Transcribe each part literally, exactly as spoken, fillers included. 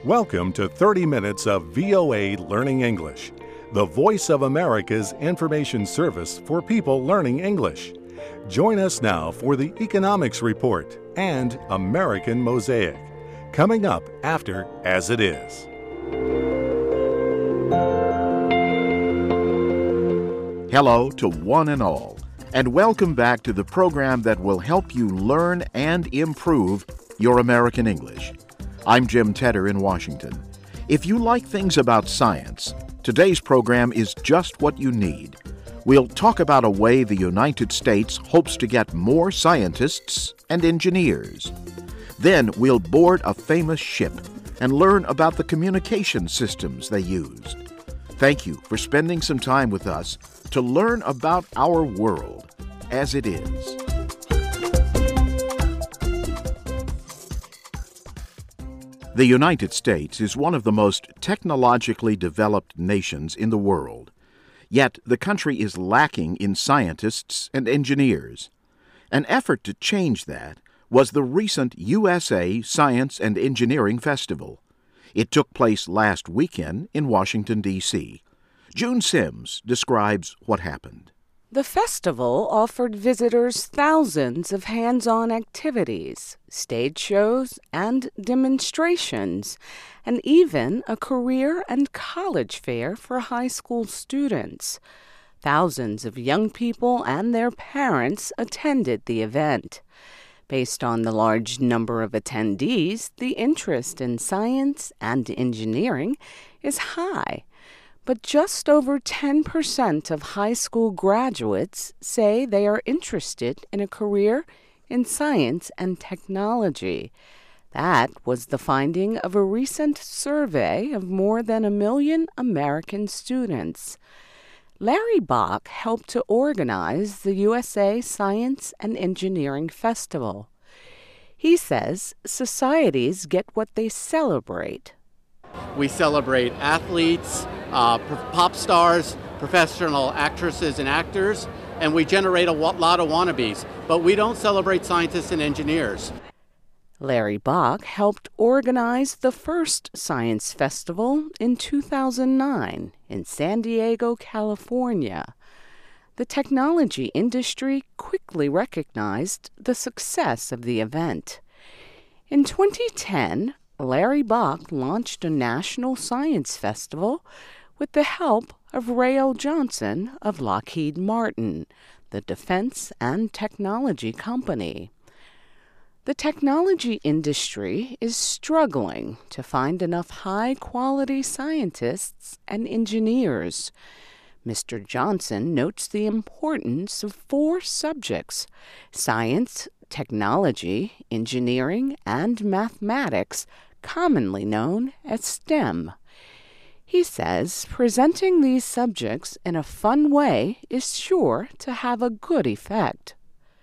Welcome to thirty minutes of V O A Learning English, the voice of America's information service for people learning English. Join us now for the Economics Report and American Mosaic, coming up after As It Is. Hello to one and all, and welcome back to the program that will help you learn and improve your American English. I'm Jim Tedder in Washington. If you like things about science, today's program is just what you need. We'll talk about a way the United States hopes to get more scientists and engineers. Then we'll board a famous ship and learn about the communication systems they used. Thank you for spending some time with us to learn about our world as it is. The United States is one of the most technologically developed nations in the world. Yet the country is lacking in scientists and engineers. An effort to change that was the recent U S A Science and Engineering Festival. It took place last weekend in Washington, D C June Sims describes what happened. The festival offered visitors thousands of hands-on activities, stage shows, and demonstrations, and even a career and college fair for high school students. Thousands of young people and their parents attended the event. Based on the large number of attendees, the interest in science and engineering is high. But just over ten percent of high school graduates say they are interested in a career in science and technology. That was the finding of a recent survey of more than a million American students. Larry Bach helped to organize the U S A Science and Engineering Festival. He says societies get what they celebrate. We celebrate athletes, uh, pop stars, professional actresses and actors, and we generate a lot of wannabes, but we don't celebrate scientists and engineers. Larry Bach helped organize the first science festival in two thousand nine in San Diego, California. The technology industry quickly recognized the success of the event. In twenty ten, Larry Bach launched a national science festival with the help of Ray L. Johnson of Lockheed Martin, the defense and technology company. The technology industry is struggling to find enough high-quality scientists and engineers. Mister Johnson notes the importance of four subjects: science, technology, engineering, and mathematics, commonly known as STEM. He says presenting these subjects in a fun way is sure to have a good effect.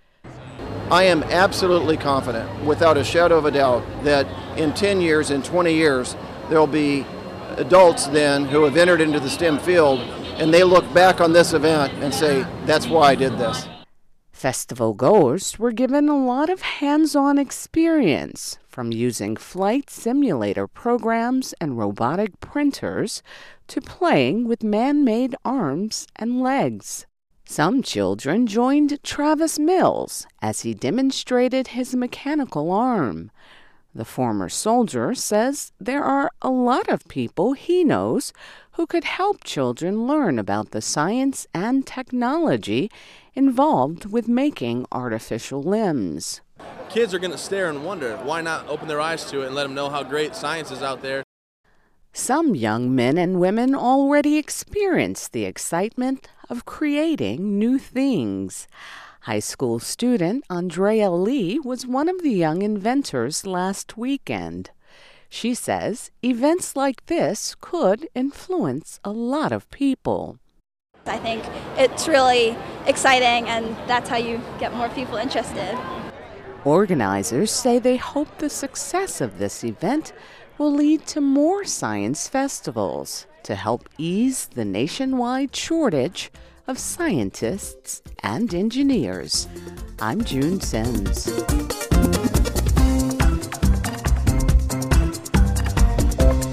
I am absolutely confident, without a shadow of a doubt, that in ten years, in twenty years, there will be adults then who have entered into the STEM field, and they look back on this event and say, that's why I did this. Festival goers were given a lot of hands-on experience, from using flight simulator programs and robotic printers to playing with man-made arms and legs. Some children joined Travis Mills as he demonstrated his mechanical arm. The former soldier says there are a lot of people he knows who could help children learn about the science and technology involved with making artificial limbs. Kids are going to stare and wonder, why not open their eyes to it and let them know how great science is out there? Some young men and women already experience the excitement of creating new things. High school student Andrea Lee was one of the young inventors last weekend. She says events like this could influence a lot of people. I think it's really exciting, and that's how you get more people interested. Organizers say they hope the success of this event will lead to more science festivals to help ease the nationwide shortage of scientists and engineers. I'm June Sims.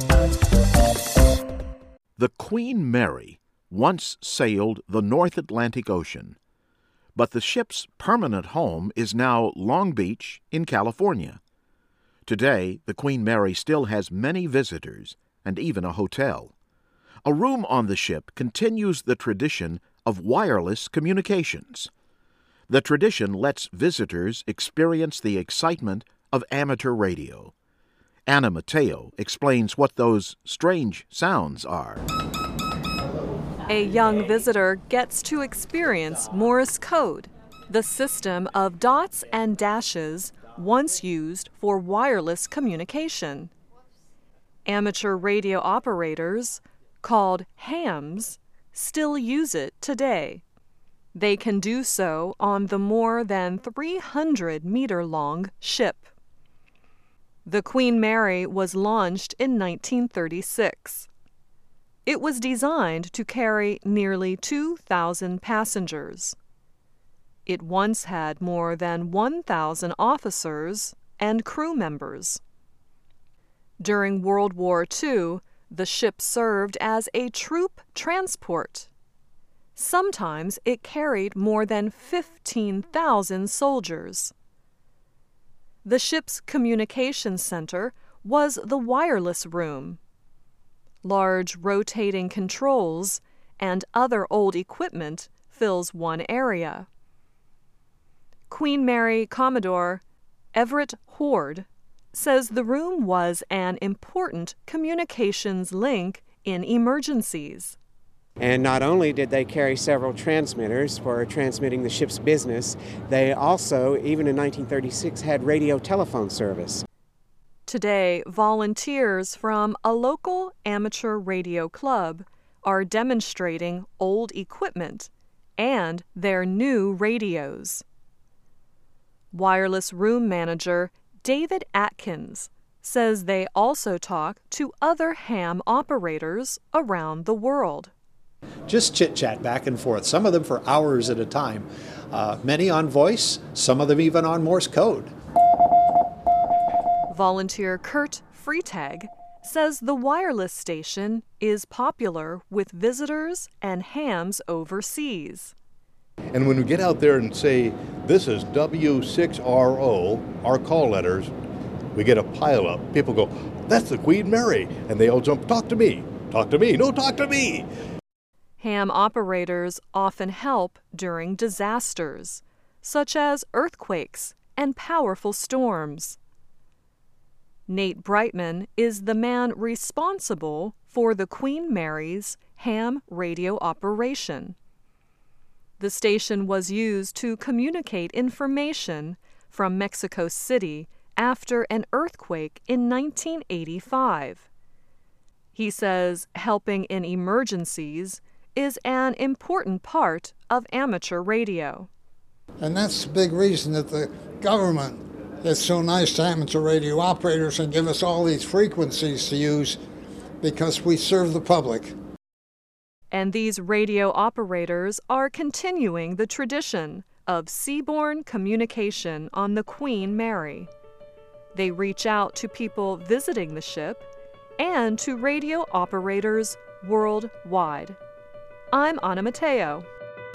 The Queen Mary once sailed the North Atlantic Ocean, but the ship's permanent home is now Long Beach in California. Today, the Queen Mary still has many visitors and even a hotel. A room on the ship continues the tradition of wireless communications. The tradition lets visitors experience the excitement of amateur radio. Anna Mateo explains what those strange sounds are. A young visitor gets to experience Morse code, the system of dots and dashes once used for wireless communication. Amateur radio operators, called hams, still use it today. They can do so on the more than three hundred meter long ship. The Queen Mary was launched in nineteen thirty-six. It was designed to carry nearly two thousand passengers. It once had more than one thousand officers and crew members. During World War Two, the ship served as a troop transport. Sometimes it carried more than fifteen thousand soldiers. The ship's communications center was the wireless room. Large rotating controls and other old equipment fills one area. Queen Mary Commodore Everett Hoard says the room was an important communications link in emergencies. And not only did they carry several transmitters for transmitting the ship's business, they also, even in nineteen thirty-six, had radio telephone service. Today, volunteers from a local amateur radio club are demonstrating old equipment and their new radios. Wireless room manager David Atkins says they also talk to other ham operators around the world. Just chit-chat back and forth, some of them for hours at a time. Uh, many on voice, some of them even on Morse code. Volunteer Kurt Freitag says the wireless station is popular with visitors and hams overseas. And when we get out there and say, this is W six R O, our call letters, we get a pileup. People go, that's the Queen Mary. And they all jump, talk to me, talk to me, no, talk to me. Ham operators often help during disasters, such as earthquakes and powerful storms. Nate Brightman is the man responsible for the Queen Mary's ham radio operation. The station was used to communicate information from Mexico City after an earthquake in nineteen eighty-five. He says helping in emergencies is an important part of amateur radio. And that's the big reason that the government is so nice to amateur radio operators and give us all these frequencies to use, because we serve the public. And these radio operators are continuing the tradition of seaborne communication on the Queen Mary. They reach out to people visiting the ship and to radio operators worldwide. I'm Anna Mateo.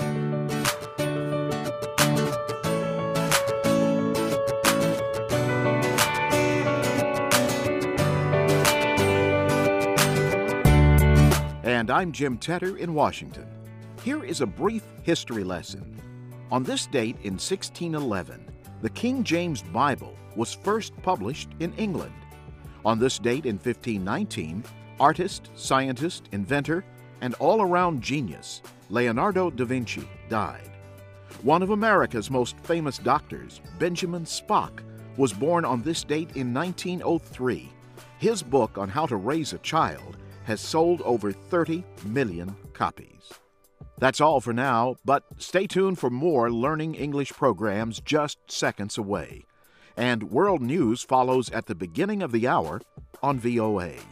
And I'm Jim Tedder in Washington. Here is a brief history lesson. On this date in sixteen eleven, the King James Bible was first published in England. On this date in fifteen nineteen, artist, scientist, inventor, and all-around genius, Leonardo da Vinci, died. One of America's most famous doctors, Benjamin Spock, was born on this date in nineteen oh three. His book on how to raise a child has sold over thirty million copies. That's all for now, but stay tuned for more Learning English programs just seconds away. And world news follows at the beginning of the hour on V O A.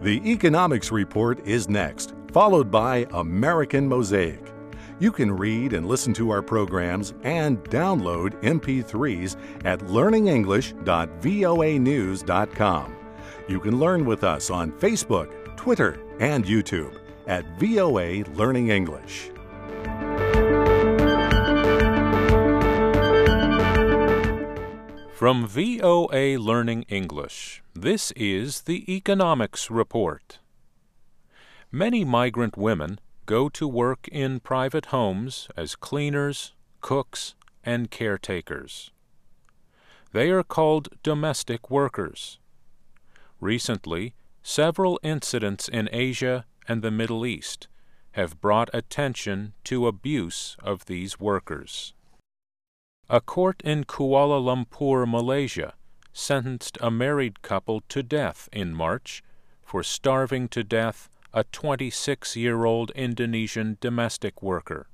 The Economics Report is next, followed by American Mosaic. You can read and listen to our programs and download M P threes at learning english dot voa news dot com. You can learn with us on Facebook, Twitter, and YouTube at V O A Learning English. From V O A Learning English, this is the Economics Report. Many migrant women go to work in private homes as cleaners, cooks, and caretakers. They are called domestic workers. Recently, several incidents in Asia and the Middle East have brought attention to abuse of these workers. A court in Kuala Lumpur, Malaysia, sentenced a married couple to death in March for starving to death a twenty-six-year-old Indonesian domestic worker.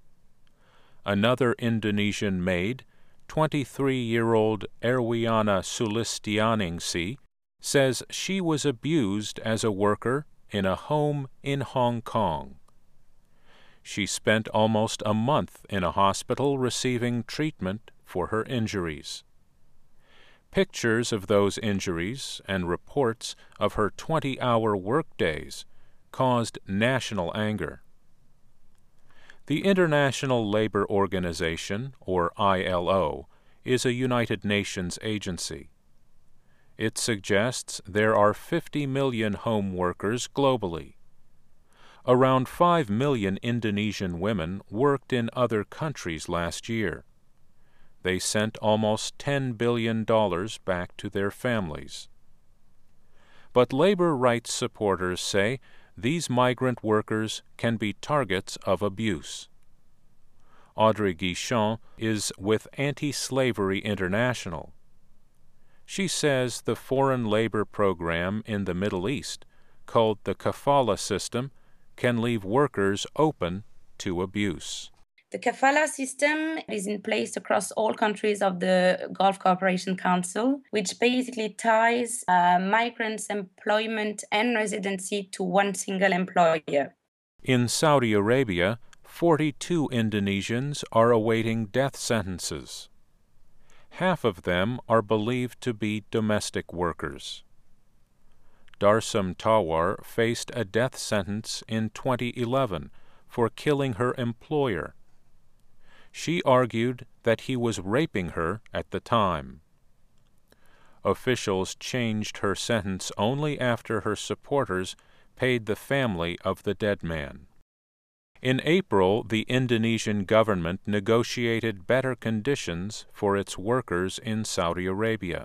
Another Indonesian maid, twenty-three-year-old Erwiana Sulistianingsi, says she was abused as a worker in a home in Hong Kong. She spent almost a month in a hospital receiving treatment for her injuries. Pictures of those injuries and reports of her twenty-hour workdays caused national anger. The International Labor Organization, or I L O, is a United Nations agency. It suggests there are fifty million home workers globally. Around five million Indonesian women worked in other countries last year. They sent almost ten billion dollars back to their families. But labor rights supporters say these migrant workers can be targets of abuse. Audrey Guichon is with Anti-Slavery International. She says the foreign labor program in the Middle East, called the kafala system, can leave workers open to abuse. The kafala system is in place across all countries of the Gulf Cooperation Council, which basically ties uh, migrants' employment and residency to one single employer. In Saudi Arabia, forty-two Indonesians are awaiting death sentences. Half of them are believed to be domestic workers. Darsam Tawar faced a death sentence in twenty eleven for killing her employer. She argued that he was raping her at the time. Officials changed her sentence only after her supporters paid the family of the dead man. In April, the Indonesian government negotiated better conditions for its workers in Saudi Arabia.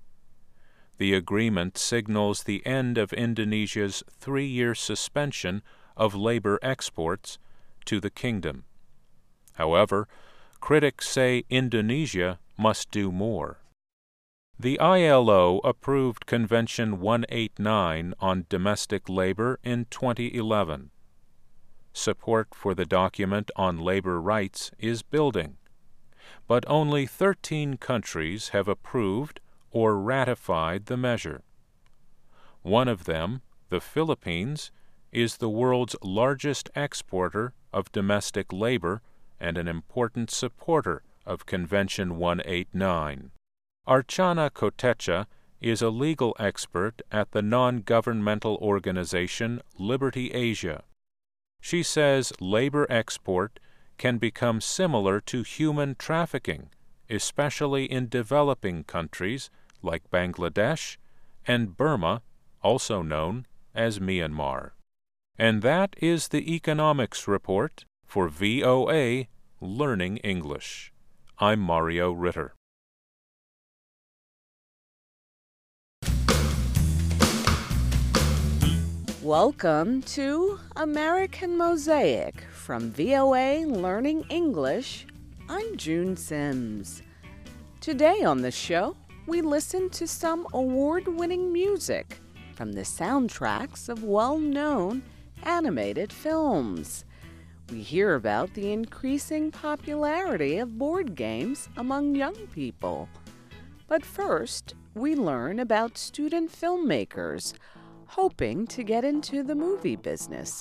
The agreement signals the end of Indonesia's three-year suspension of labor exports to the kingdom. However, critics say Indonesia must do more. The I L O approved Convention one eighty-nine on domestic labor in twenty eleven. Support for the document on labor rights is building, but only thirteen countries have approved or ratified the measure. One of them, the Philippines, is the world's largest exporter of domestic labor and an important supporter of Convention one eighty-nine. Archana Kotecha is a legal expert at the non-governmental organization Liberty Asia. She says labor export can become similar to human trafficking, especially in developing countries like Bangladesh and Burma, also known as Myanmar. And that is the Economics Report for V O A Learning English. I'm Mario Ritter. Welcome to American Mosaic from V O A Learning English. I'm June Sims. Today on the show, we listen to some award-winning music from the soundtracks of well-known animated films. We hear about the increasing popularity of board games among young people. But first, we learn about student filmmakers hoping to get into the movie business.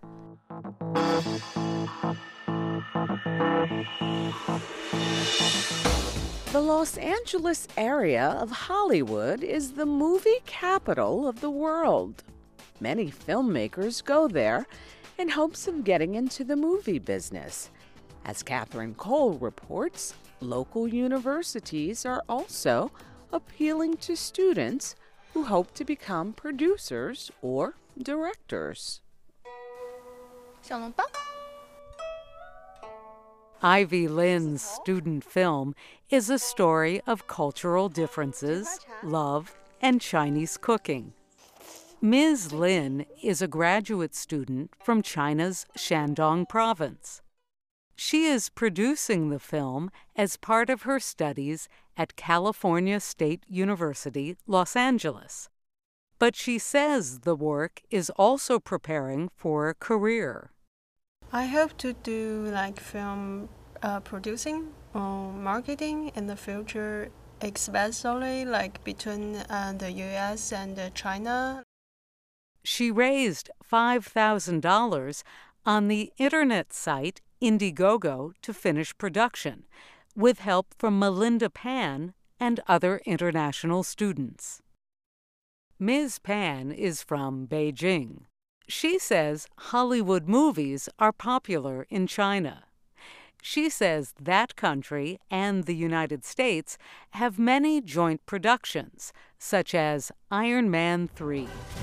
The Los Angeles area of Hollywood is the movie capital of the world. Many filmmakers go there in hopes of getting into the movie business. As Catherine Cole reports, local universities are also appealing to students who hope to become producers or directors. Ivy Lynn's student film is a story of cultural differences, love, and Chinese cooking. Miz Lin is a graduate student from China's Shandong province. She is producing the film as part of her studies at California State University, Los Angeles. But she says the work is also preparing for a career. I hope to do like film uh, producing or marketing in the future, especially like between uh, the U S and uh, China. She raised five thousand dollars on the internet site Indiegogo to finish production, with help from Melinda Pan and other international students. Miz Pan is from Beijing. She says Hollywood movies are popular in China. She says that country and the United States have many joint productions, such as Iron Man three.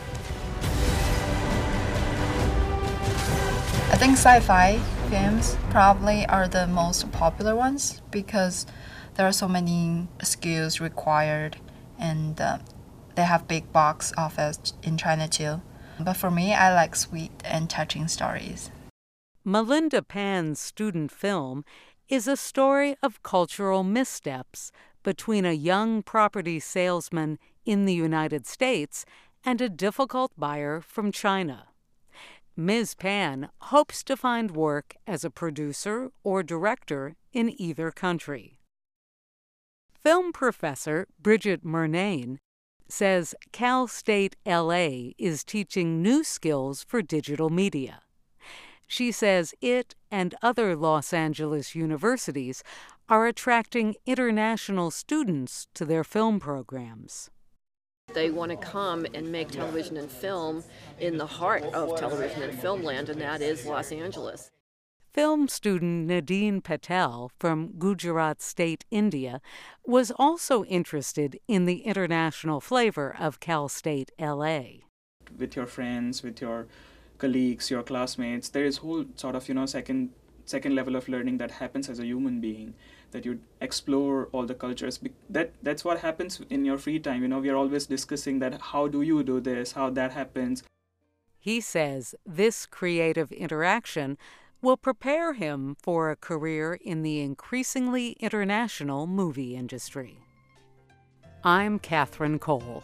I think sci-fi films probably are the most popular ones because there are so many skills required, and uh, they have big box office in China too. But for me, I like sweet and touching stories. Melinda Pan's student film is a story of cultural missteps between a young property salesman in the United States and a difficult buyer from China. Miz Pan hopes to find work as a producer or director in either country. Film professor Bridget Murnane says Cal State L A is teaching new skills for digital media. She says it and other Los Angeles universities are attracting international students to their film programs. They want to come and make television and film in the heart of television and film land, and that is Los Angeles. Film student Nadine Patel from Gujarat State, India, was also interested in the international flavor of Cal State L A. With your friends, with your colleagues, your classmates, there is whole sort of, you know, second second level of learning that happens as a human being, that you explore all the cultures. That that's what happens in your free time. You know, we are always discussing that, how do you do this, how that happens. He says this creative interaction will prepare him for a career in the increasingly international movie industry. I'm Catherine Cole.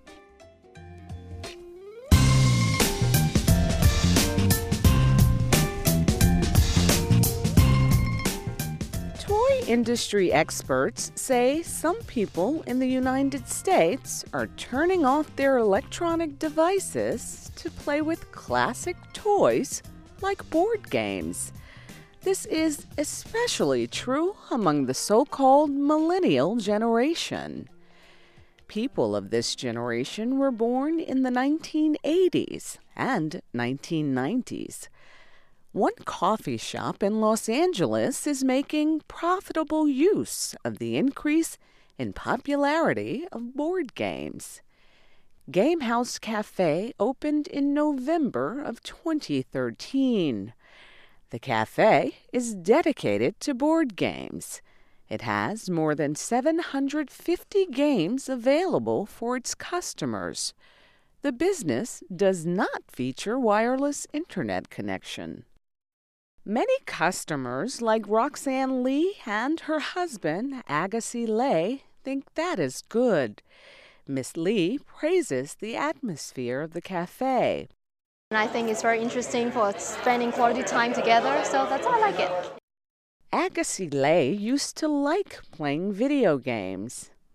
Toy industry experts say some people in the United States are turning off their electronic devices to play with classic toys like board games. This is especially true among the so-called millennial generation. People of this generation were born in the nineteen eighties and nineteen nineties. One coffee shop in Los Angeles is making profitable use of the increase in popularity of board games. Gamehouse Cafe opened in November of twenty thirteen. The cafe is dedicated to board games. It has more than seven hundred fifty games available for its customers. The business does not feature wireless internet connection. Many customers, like Roxanne Lee and her husband, Agassi Lei, think that is good. Miss Lee praises the atmosphere of the cafe. And I think it's very interesting for spending quality time together, so that's why I like it. Agassi Lei used to like playing video games,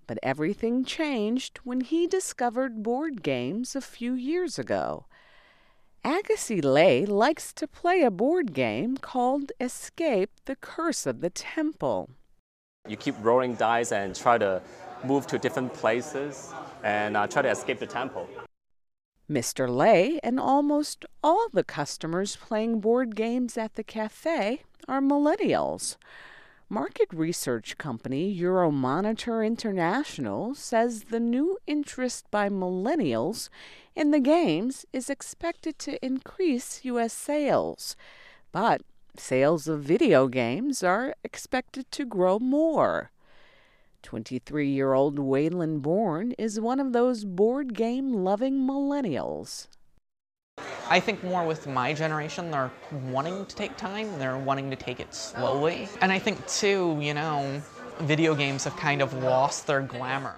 But everything changed when he discovered board games a few years ago. Agassi Lay likes to play a board game called Escape the Curse of the Temple. You keep rolling dice and try to move to different places and uh, try to escape the temple. Mister Lay and almost all the customers playing board games at the cafe are millennials. Market research company Euromonitor International says the new interest by millennials in the games is expected to increase U S sales. But sales of video games are expected to grow more. twenty-three-year-old Waylon Bourne is one of those board game-loving millennials. I think more with my generation, they're wanting to take time, they're wanting to take it slowly. And I think too, you know, video games have kind of lost their glamour.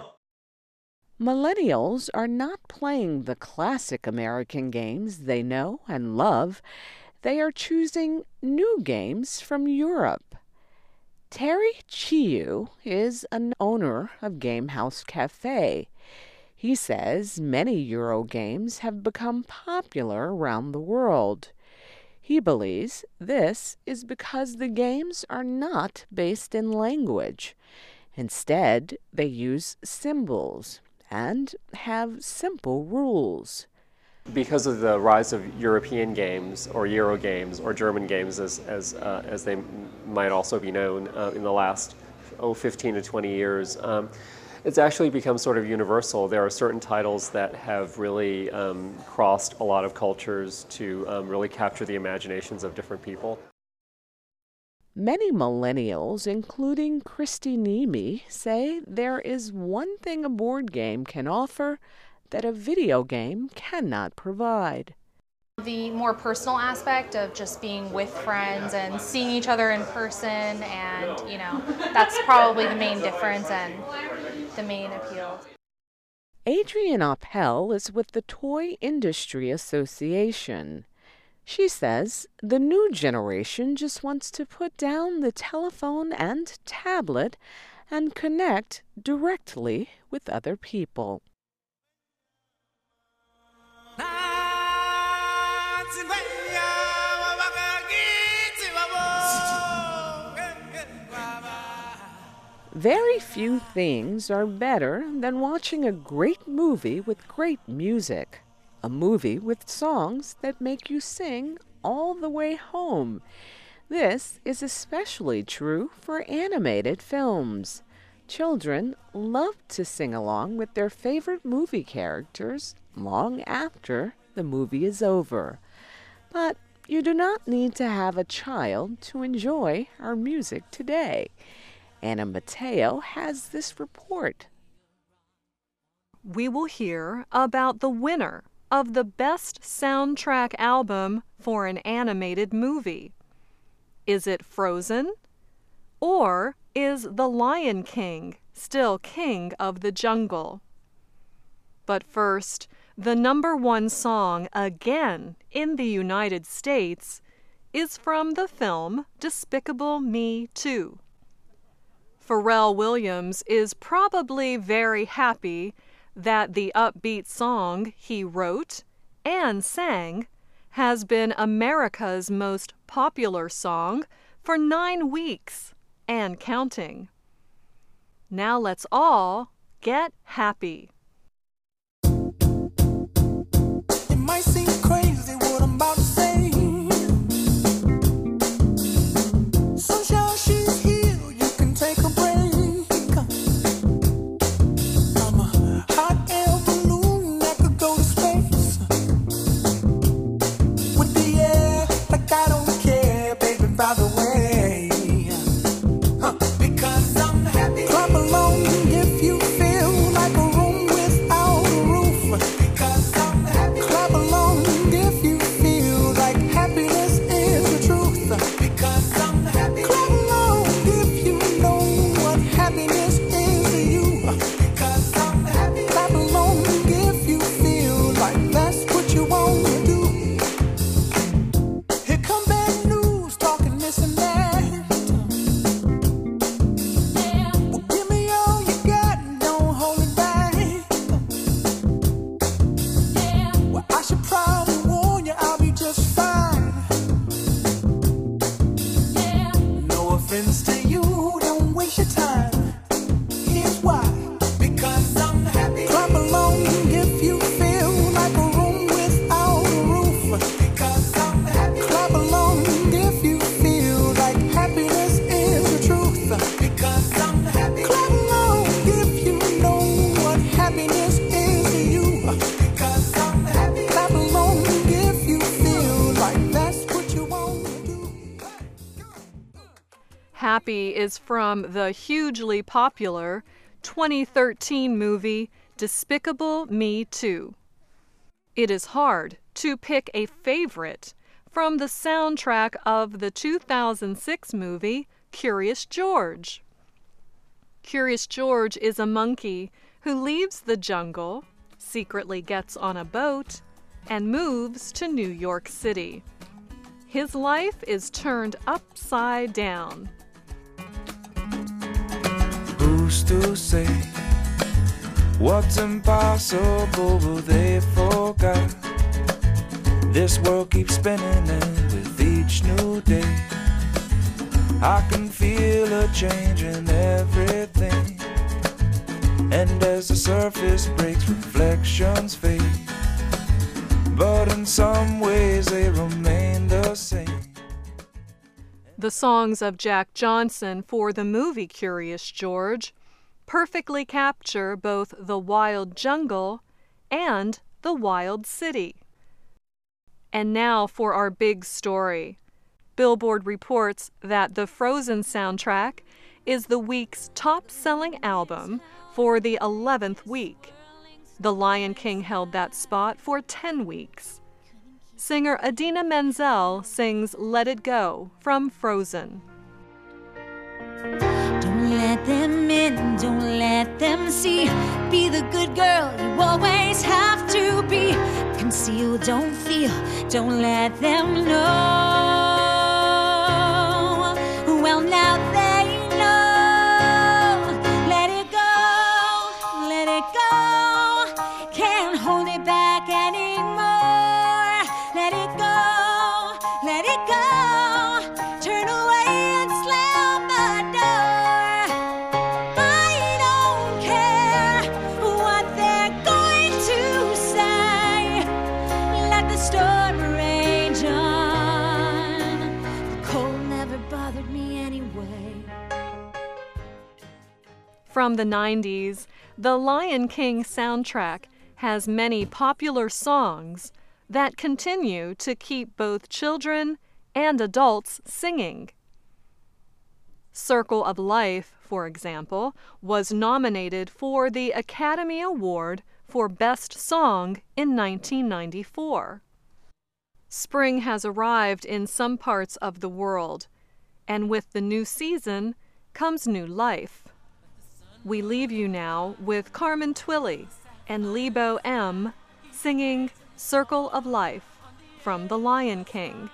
Millennials are not playing the classic American games they know and love. They are choosing new games from Europe. Terry Chiu is an owner of Gamehouse Cafe. He says many Euro games have become popular around the world. He believes this is because the games are not based in language. Instead, they use symbols and have simple rules. Because of the rise of European games, or Euro games, or German games as, as, uh, as they might also be known uh, in the last oh, fifteen to twenty years, um, it's actually become sort of universal. There are certain titles that have really um, crossed a lot of cultures to um, really capture the imaginations of different people. Many millennials, including Christy Nemi, say there is one thing a board game can offer that a video game cannot provide. The more personal aspect of just being with friends and seeing each other in person, and, you know, that's probably the main difference and the main appeal. Adrienne Appel is with the Toy Industry Association. She says the new generation just wants to put down the telephone and tablet and connect directly with other people. Very few things are better than watching a great movie with great music. A movie with songs that make you sing all the way home. This is especially true for animated films. Children love to sing along with their favorite movie characters long after the movie is over. But you do not need to have a child to enjoy our music today. Anna Mateo has this report. We will hear about the winner of the Best Soundtrack Album for an Animated Movie. Is it Frozen? Or is The Lion King still king of the jungle? But first, the number one song again in the United States is from the film Despicable Me two. Pharrell Williams is probably very happy that the upbeat song he wrote and sang has been America's most popular song for nine weeks and counting. Now let's all get happy. It might seem crazy what I'm about to say. Sunshine, she's here, you can take a break. I'm a hot air balloon that could go to space. With the air, like I don't care, baby, by the way. Huh. Because I'm happy. Clap along if you feel like a room with Happy is from the hugely popular twenty thirteen movie Despicable Me two. It is hard to pick a favorite from the soundtrack of the two thousand six movie Curious George. Curious George is a monkey who leaves the jungle, secretly gets on a boat, and moves to New York City. His life is turned upside down. Who's to say what's impossible they forgot? This world keeps spinning and with each new day I can feel a change in everything. And as the surface breaks, reflections fade, but in some ways they remain the same. The songs of Jack Johnson for the movie Curious George perfectly capture both the wild jungle and the wild city. And now for our big story. Billboard reports that the Frozen soundtrack is the week's top-selling album for the eleventh week. The Lion King held that spot for ten weeks. Singer Idina Menzel sings Let It Go from Frozen. Don't let them in, don't let them see. Be the good girl you always have to be. Conceal, don't feel, don't let them know. Well, now they know. Let it go, let it go. Can't hold it back anymore. Let it go, let it go. Turn away and slam the door. I don't care what they're going to say. Let the storm rage on. The cold never bothered me anyway. From the nineties, the Lion King soundtrack has many popular songs that continue to keep both children and adults singing. Circle of Life, for example, was nominated for the Academy Award for Best Song in nineteen ninety-four. Spring has arrived in some parts of the world, and with the new season comes new life. We leave you now with Carmen Twilly and Lebo M singing Circle of Life from The Lion King.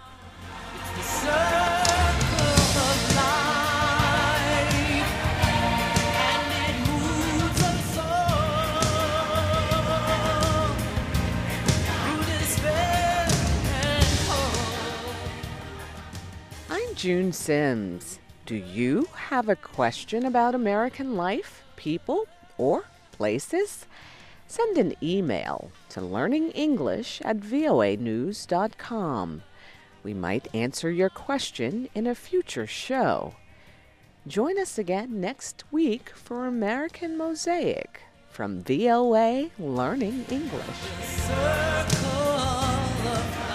I'm June Sims. Do you have a question about American life, people, or places? Send an email to learningenglish at voa news dot com. We might answer your question in a future show. Join us again next week for American Mosaic from V O A Learning English. Circle of